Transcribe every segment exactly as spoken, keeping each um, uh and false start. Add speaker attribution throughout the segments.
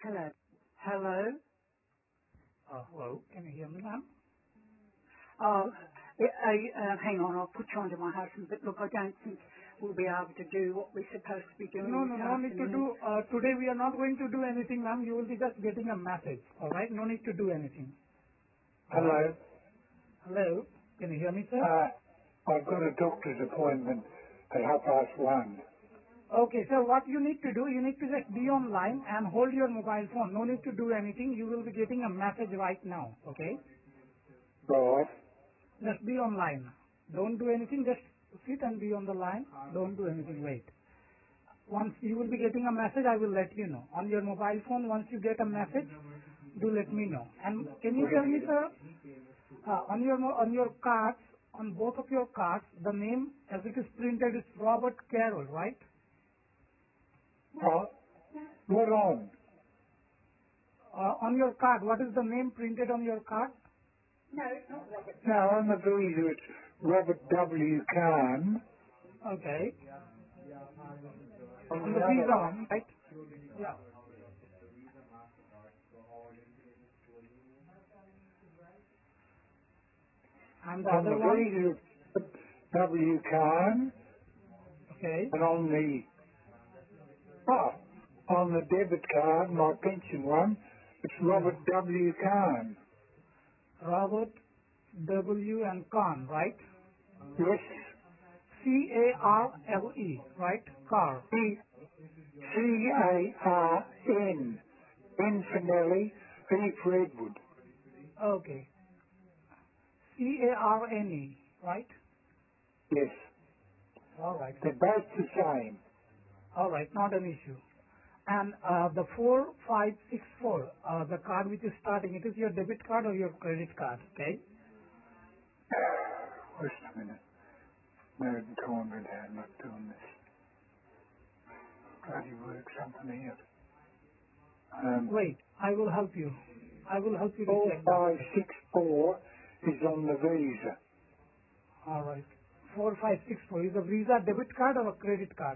Speaker 1: Hello. Hello.
Speaker 2: Uh, hello, can you hear me, ma'am?
Speaker 1: Oh, yeah, uh, hang on, I'll put you onto my husband. But look, I don't think we'll be able to do what we're supposed to be doing
Speaker 2: No,
Speaker 1: this
Speaker 2: no, no need to do,
Speaker 1: afternoon.
Speaker 2: uh, today we are not going to do anything, ma'am. You will be just getting a message, alright? No need to do anything, alright?
Speaker 3: Hello.
Speaker 2: Hello, can you hear me, sir?
Speaker 3: Uh, I've got a doctor's appointment at half past one.
Speaker 2: Okay, so what you need to do, you need to just be online and hold your mobile phone. No need to do anything. You will be getting a message right now, okay?
Speaker 3: Right.
Speaker 2: Just be online. Don't do anything, just sit and be on the line. Don't do anything, wait. Once you will be getting a message, I will let you know. On your mobile phone, once you get a message, do let me know. And can you tell me, sir, uh, on your mo- on your cards, on both of your cards, the name as it is printed is Robert Carroll, right?
Speaker 3: Right. What on?
Speaker 2: Uh, on your card, what is the name printed on your card?
Speaker 1: No, it's not Robert.
Speaker 3: Now, on the visa, it's Robert W. Kahn.
Speaker 2: Okay.
Speaker 3: On
Speaker 2: On
Speaker 3: the
Speaker 2: the
Speaker 3: other
Speaker 2: visa,
Speaker 3: one,
Speaker 2: right? Yeah. And the
Speaker 3: on
Speaker 2: other
Speaker 3: the
Speaker 2: one,
Speaker 3: visa, it's W. Kahn.
Speaker 2: okay.
Speaker 3: And on the, oh, on the debit card, my pension one, it's
Speaker 2: Yeah.
Speaker 3: Robert W. Kahn.
Speaker 2: Robert W. and Khan, right?
Speaker 3: Yes.
Speaker 2: C A R L E, right? Car.
Speaker 3: C A R N. N for Nelly, E for Edward.
Speaker 2: Okay. C A R N E, right?
Speaker 3: Yes.
Speaker 2: All right.
Speaker 3: They're both the same.
Speaker 2: All right, not an issue. And uh, the four five six four, uh, the card which is starting, it is your debit card or your credit card, okay?
Speaker 3: Wait a minute. American Cornbread I'm not doing this. Bloody work something else. Um,
Speaker 2: Wait, I will help you. I will help you to
Speaker 3: four
Speaker 2: check that.
Speaker 3: five six four is on the visa.
Speaker 2: All right. four five six four, is a Visa debit card or a credit card?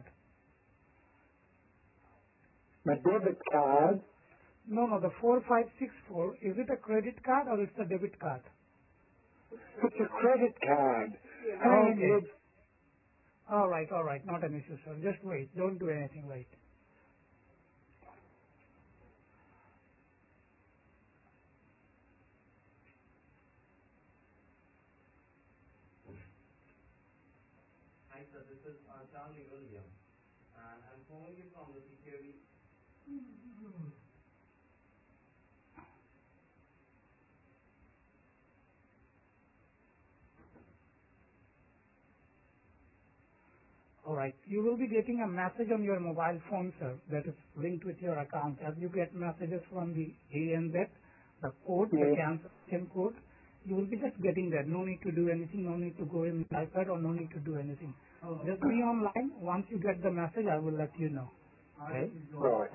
Speaker 3: My debit card,
Speaker 2: No, no, the four five six four, is it a credit card or it's a debit card?
Speaker 3: it's a credit card.
Speaker 2: Okay.
Speaker 3: And it,
Speaker 2: All right, all right, not an issue, sir. Just wait. Don't do anything. Wait. All right. You will be getting a message on your mobile phone, sir, that is linked with your account. As you get messages from the A N Z, the code, the
Speaker 3: yes,
Speaker 2: cancellation code, you will be just getting that. No need to do anything. No need to go in the iPad or no need to do anything. Just be online. Once you get the message, I will let you know. Okay?
Speaker 3: right.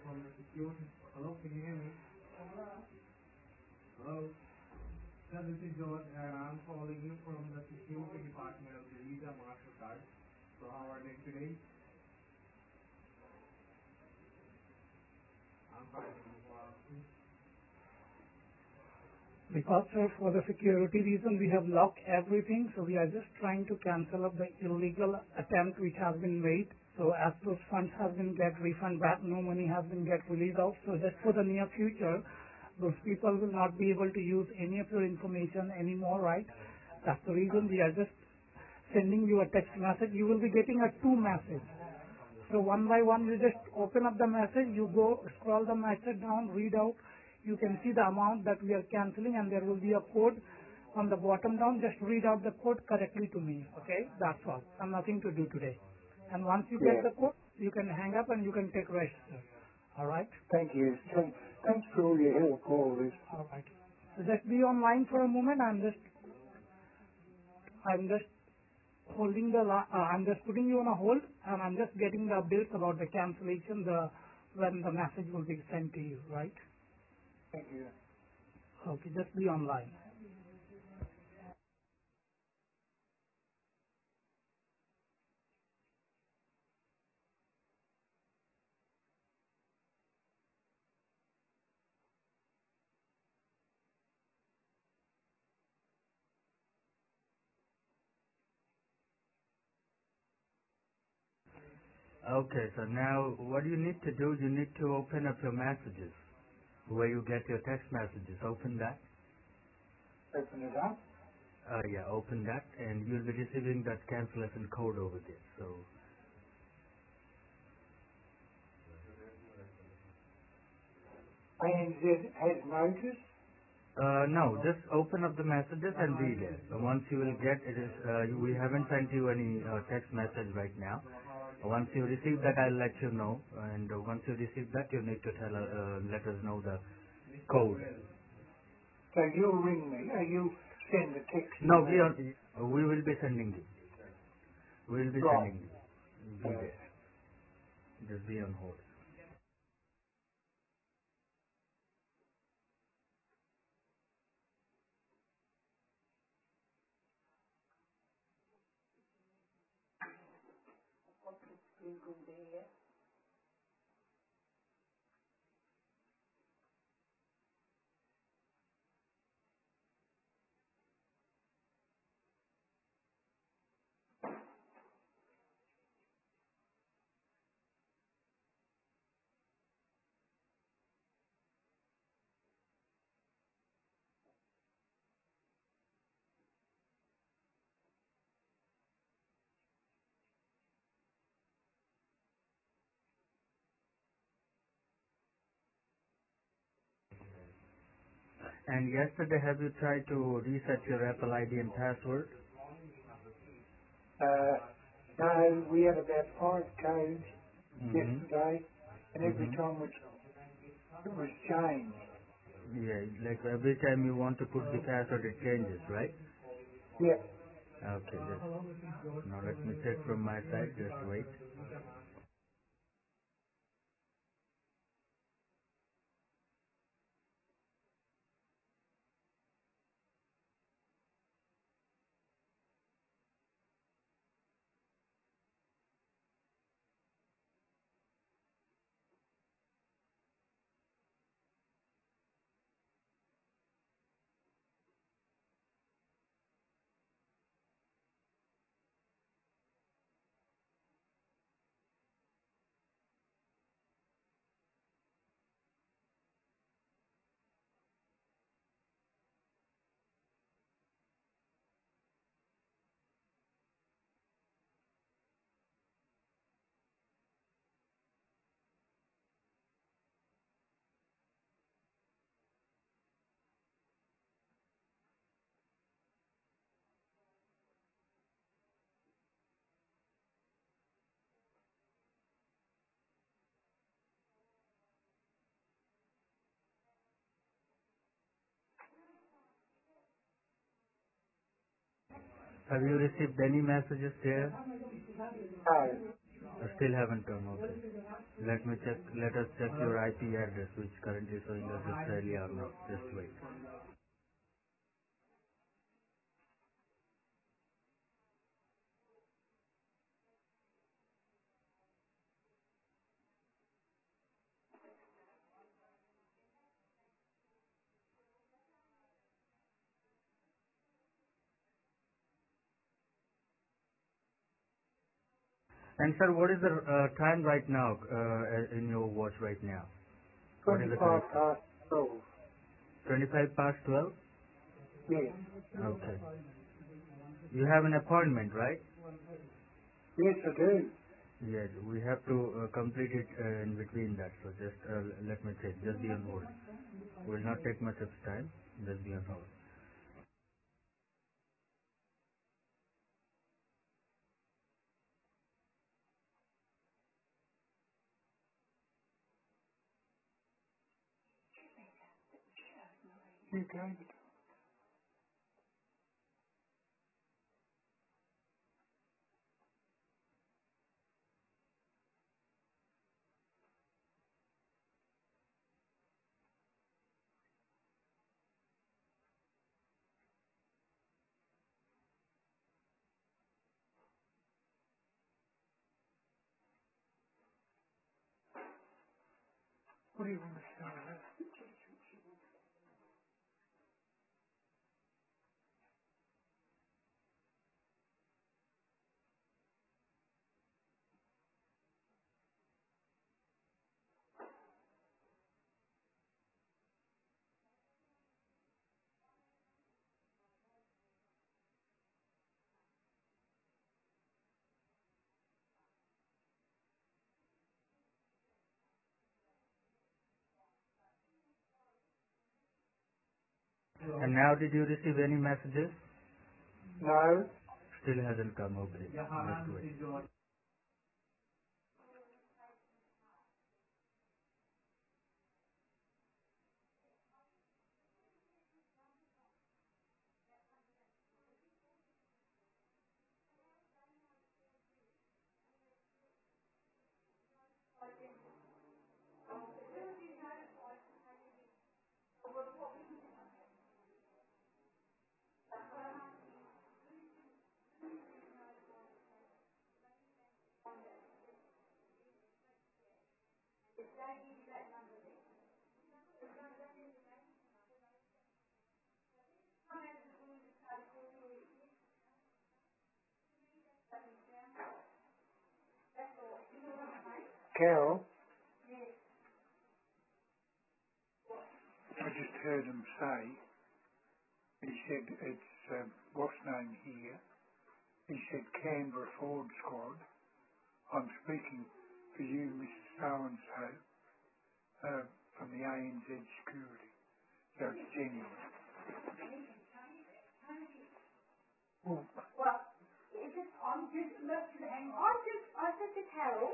Speaker 2: Because, sir, for the security reason, we have locked everything, so we are just trying to cancel up the illegal attempt which has been made. So as those funds have been get refund back, no money has been get released out. So just for the near future, those people will not be able to use any of your information anymore, right? That's the reason we are just sending you a text message. You will be getting a two message. So one by one, you just open up the message, you go scroll the message down, read out. You can see the amount that we are canceling, and there will be a code on the bottom down. Just read out the code correctly to me. Okay, that's all. And nothing to do today. And once you get
Speaker 3: Yeah.
Speaker 2: the code, you can hang up and you can take rest, sir. All right.
Speaker 3: Thank you. Thank, thanks for all your help, all this.
Speaker 2: All right. So just be online for a moment. I'm just I'm just holding the la- uh, I'm just putting you on a hold, and I'm just getting the updates about the cancellation, the when the message will be sent to you, right?
Speaker 3: Thank you.
Speaker 2: Okay, just be online.
Speaker 4: Okay, so now what you need to do, you need to open up your messages, where you get your text messages. Open that.
Speaker 3: Open it up.
Speaker 4: Uh, yeah, open that, and you'll be receiving that cancellation code over there. So,
Speaker 3: A N Z has noticed.
Speaker 4: uh, no, just open up the messages and read it. Uh, Once you will get it is, uh, you- we haven't sent you any uh, text message right now. Once you receive that, I'll let you know. And uh, once you receive that, you need to tell, uh, uh, let us know the code.
Speaker 3: So you'll ring me. Uh, you send the text to
Speaker 4: No,
Speaker 3: me.
Speaker 4: we are, we will be sending you. We will be
Speaker 3: Right.
Speaker 4: sending you. Be
Speaker 3: Uh,
Speaker 4: there. Just be on hold. And yesterday, have you tried to reset your Apple I D and password?
Speaker 3: uh, no, we had about five codes
Speaker 4: Mm-hmm.
Speaker 3: yesterday, and every
Speaker 4: Mm-hmm.
Speaker 3: time it, it was changed.
Speaker 4: Yeah, like every time you want to put the password, it changes, right?
Speaker 3: Yep.
Speaker 4: Okay, just now let me check from my side. Just wait. Have you received any messages there?
Speaker 3: No.
Speaker 4: I still haven't done. Okay. Let me check. Let us check your I P address, which currently showing as Australia or not. Just wait. And sir, what is the uh, time right now uh, in your watch right now? What is the
Speaker 3: twenty-five
Speaker 4: correct time?
Speaker 3: past twelve.
Speaker 4: twenty-five past twelve?
Speaker 3: Yes.
Speaker 4: Okay. You have an appointment, right?
Speaker 3: Yes, I do.
Speaker 4: Yes, we have to uh, complete it uh, in between that. So just uh, let me check. Just be on hold. Will not take much of time. Just be on hold.
Speaker 3: You gave it. What do you want to say?
Speaker 4: And now did you receive any messages?
Speaker 3: No.
Speaker 4: Still hasn't come. Okay. Let's wait.
Speaker 3: Carol, I just heard him say, he said it's, um, what's name here? He said Canberra Ford Squad. I'm speaking for you, Missus So-and-so, uh, from the A N Z Security. So it's genuine. Well,
Speaker 5: Well, is it, I'm just, look, hang on. I just, I said to Carol,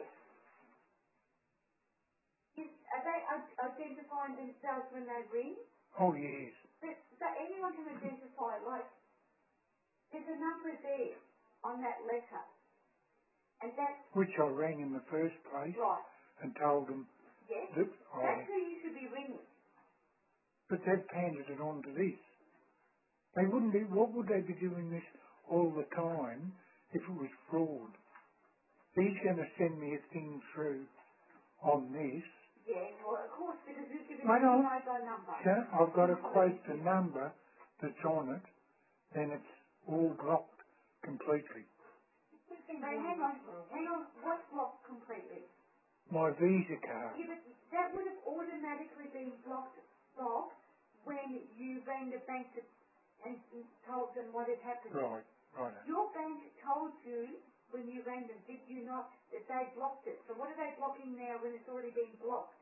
Speaker 5: is, are they i- identifying themselves when they ring?
Speaker 3: oh yes.
Speaker 5: But, so anyone can identify, like, there's a number there on that letter. And that's
Speaker 3: Which I rang in the first place
Speaker 5: right.
Speaker 3: and told them
Speaker 5: Yes?
Speaker 3: that I,
Speaker 5: That's who you should be ringing.
Speaker 3: but they've handed it on to this. They wouldn't be, what would they be doing this all the time if it was fraud? He's going to send me a thing through on this.
Speaker 5: Yeah, well, of course, because you've given
Speaker 3: I
Speaker 5: me
Speaker 3: know.
Speaker 5: the mobile number.
Speaker 3: So I've got to quote the number that's on it, then it's all blocked completely.
Speaker 5: So hang on, hang on, what's blocked completely?
Speaker 3: My Visa card.
Speaker 5: Yeah, but that would have automatically been blocked, blocked when you rang the bank to, and told them what had happened.
Speaker 3: Right, right.
Speaker 5: Your bank told you when you rang them, did you not, that they blocked it. So what are they blocking now when it's already been blocked?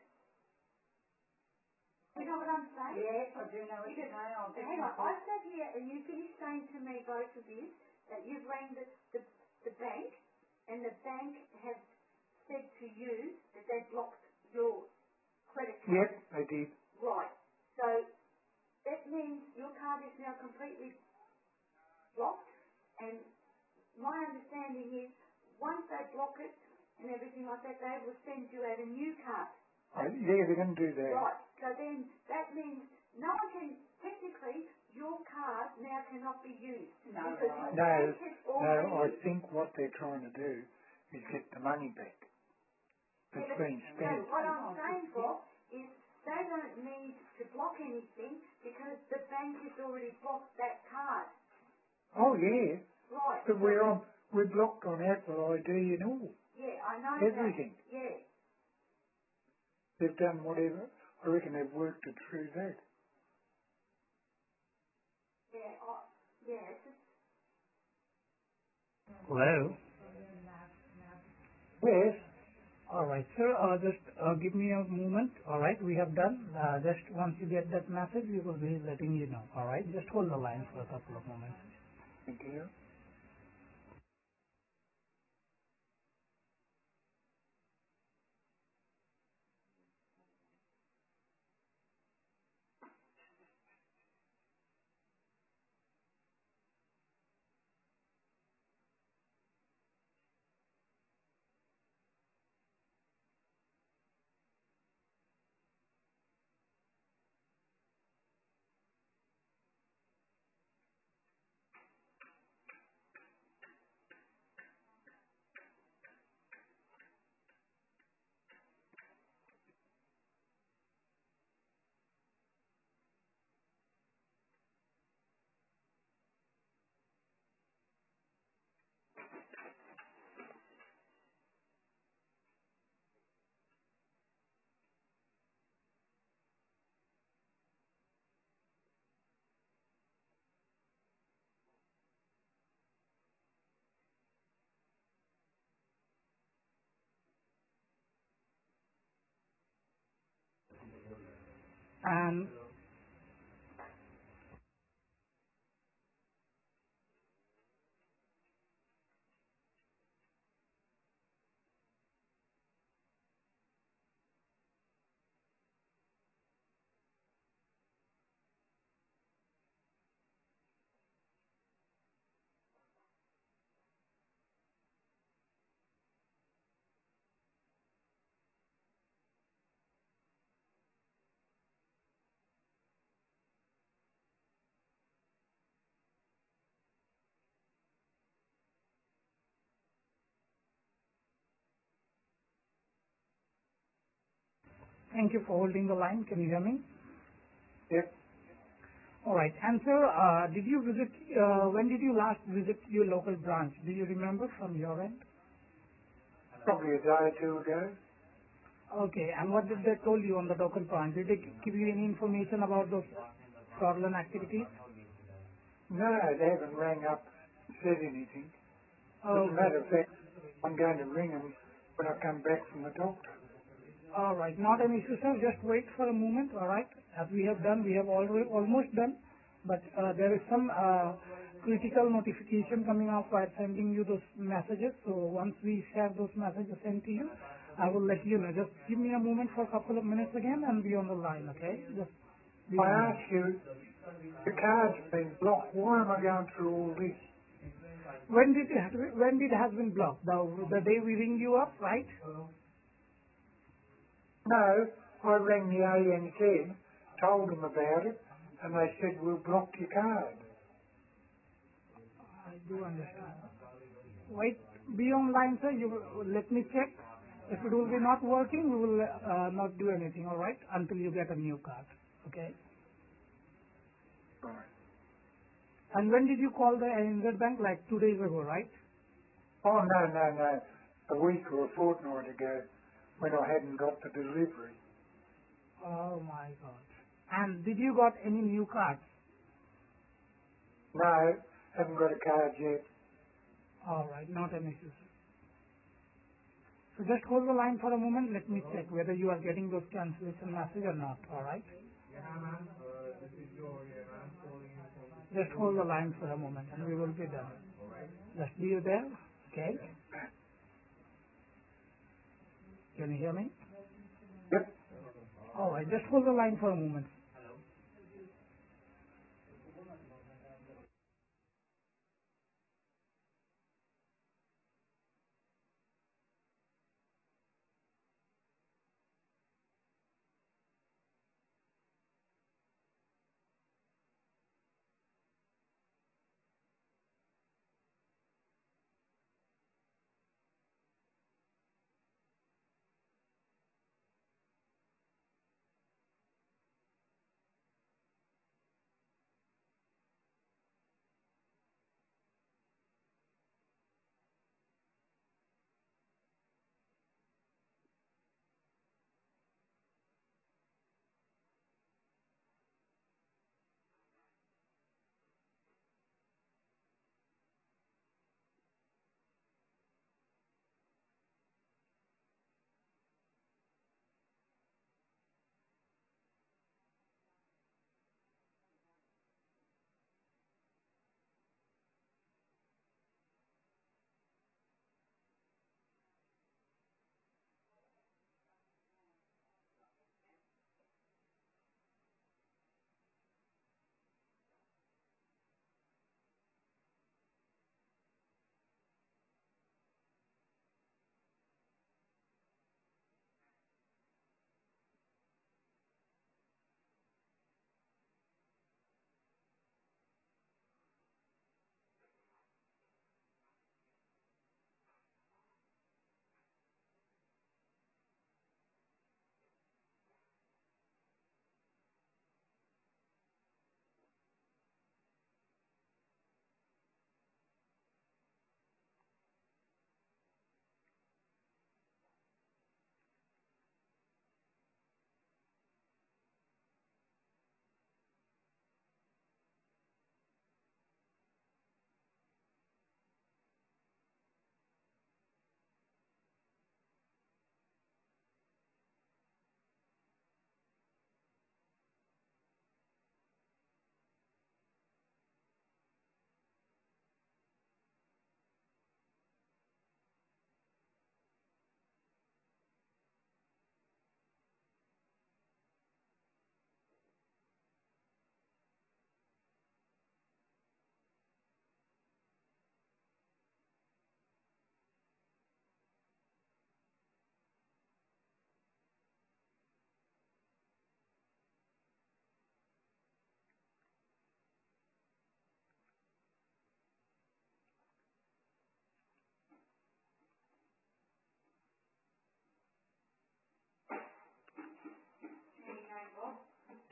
Speaker 5: You know what I'm saying?
Speaker 1: Yes, I do know what you're
Speaker 5: Because,
Speaker 1: saying. I'll
Speaker 5: hang on, I sat here and you finished saying to me, both of you, that you've rang the, the, the bank and the bank has said to you that they blocked your credit card.
Speaker 3: Yep, they did.
Speaker 5: Right. So that means your card is now completely blocked, and my understanding is once they block it and everything like that, they will send you out a new card.
Speaker 3: I, yeah, they're going to do that.
Speaker 5: Right. So then that means no one can, technically, your card now cannot be used.
Speaker 1: No,
Speaker 5: because
Speaker 1: right.
Speaker 5: your
Speaker 3: No,
Speaker 5: bank has
Speaker 3: no, I
Speaker 5: already,
Speaker 3: think what they're trying to do is get the money back that's
Speaker 5: Yeah, but-
Speaker 3: been
Speaker 5: no,
Speaker 3: spent.
Speaker 5: what I'm saying for is they don't need to block anything because the bank has already blocked that card.
Speaker 3: Oh yeah,
Speaker 5: Right.
Speaker 3: but we're on, we're blocked on Apple I D and all.
Speaker 5: Yeah, I know
Speaker 3: Everything.
Speaker 5: that. Yeah.
Speaker 3: They've done whatever. I reckon they've worked it through that.
Speaker 5: Yeah, I, yeah, it's just,
Speaker 2: Hello.
Speaker 3: Yes.
Speaker 2: All right, sir. Uh, just uh, give me a moment. All right, we have done. Uh, just once you get that message, we will be letting you know. All right, just hold the line for a couple of moments.
Speaker 3: Thank you.
Speaker 2: And Thank you for holding the line. Can you hear me?
Speaker 3: Yep.
Speaker 2: All right. And sir, uh, did you visit, uh, when did you last visit your local branch? Do you remember from your end?
Speaker 3: Probably a day or two ago.
Speaker 2: Okay. And what did they told you on the local branch? Did they give you any information about those fraudulent activities?
Speaker 3: No, they haven't rang up and said anything. As a
Speaker 2: Okay.
Speaker 3: matter of fact, I'm going to ring them when I come back from the doctor.
Speaker 2: All right. Not an issue, sir. Just wait for a moment. All right. As we have done, we have already almost done, but uh, there is some uh, critical notification coming out while sending you those messages. So once we have those messages sent to you, I will let you know. Just give me a moment for a couple of minutes again and be on the line, okay? Just be
Speaker 3: I
Speaker 2: on the
Speaker 3: asked you, the card's been blocked. Why am I going through all this?
Speaker 2: When did it, when did it has been blocked? The, the day we ring you up, right?
Speaker 3: No, I rang the A N Z, told them about it, and they said, we'll block your card.
Speaker 2: I do understand. Wait, be online, sir. You will- let me check. If it will be not working, we will uh, not do anything. All right, until you get a new card. Okay.
Speaker 3: Right.
Speaker 2: And when did you call the A N Z Bank? Like two days ago, right?
Speaker 3: Oh, no, no, no. A week or a fortnight ago, when I hadn't got the delivery.
Speaker 2: Oh my God. And did you got any new cards?
Speaker 3: No, haven't got a card yet.
Speaker 2: All right, not an issue, sir. So just hold the line for a moment. Let me check whether you are getting those cancellation message or not. All right. Just hold the line for a moment and we will be done. Just be there. Okay. Can you hear me?
Speaker 3: Yep.
Speaker 2: All right. Just hold the line for a moment.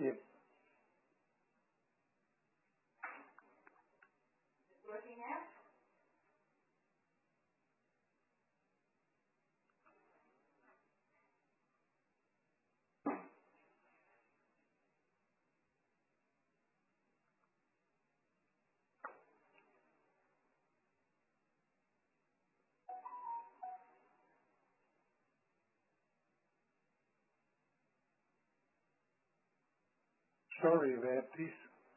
Speaker 3: Yep.
Speaker 5: Working out?
Speaker 3: Sorry about this.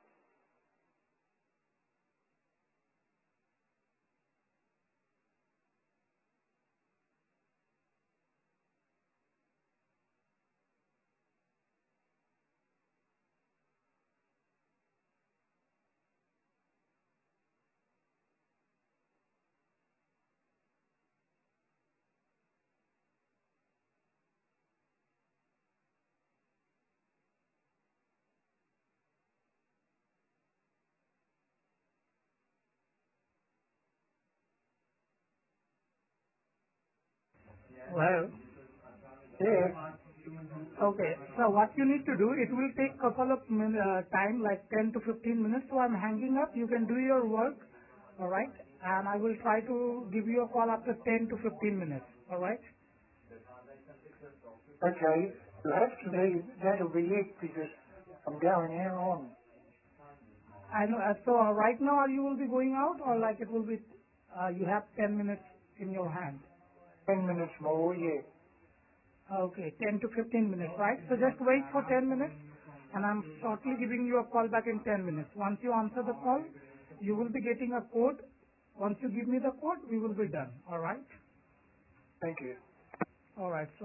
Speaker 2: Well,
Speaker 3: Yeah.
Speaker 2: okay. So what you need to do, it will take couple of min, uh, time, like ten to fifteen minutes. So I'm hanging up. You can do your work, all right? And I will try to give you a call after ten to fifteen minutes, all right?
Speaker 3: Okay. It'll have to be, that'll be it because I'm going out on
Speaker 2: I know. Uh, so uh, right now, you will be going out, or like it will be, uh, you have ten minutes in your hand.
Speaker 3: ten minutes more, yeah.
Speaker 2: Okay, ten to fifteen minutes, right? So just wait for ten minutes, and I'm shortly giving you a call back in ten minutes. Once you answer the call, you will be getting a code. Once you give me the code, we will be done. All right?
Speaker 3: Thank you.
Speaker 2: All right. So